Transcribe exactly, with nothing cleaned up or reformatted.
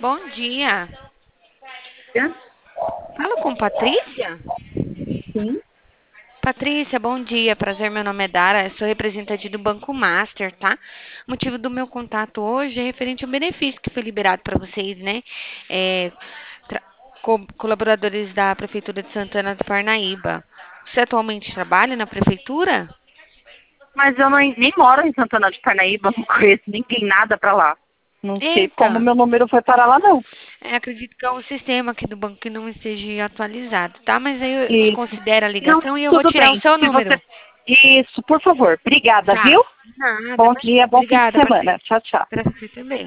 bom dia. É? Falo com Patrícia? Sim. Patrícia, bom dia. Prazer, meu nome é Dara. Eu sou representante do Banco Master, tá? O motivo do meu contato hoje é referente ao benefício que foi liberado para vocês, né? É, tra- co- colaboradores da Prefeitura de Santana do Parnaíba. Você atualmente trabalha na prefeitura? Mas eu não, nem moro em Santana de Parnaíba, não conheço ninguém, nada pra lá. Não sei Eita, como meu número foi parar lá, não. é, acredito que é um sistema aqui do banco que não esteja atualizado, tá? Mas aí eu Isso. desconsidero a Não, ligação e eu vou tudo tirar o bem. seu Se você... número. Isso, por favor. Obrigada, Tá. viu? Nada, Bom imagina. dia, bom fim de Obrigada, semana. Patrícia. Tchau, tchau. Pra você também.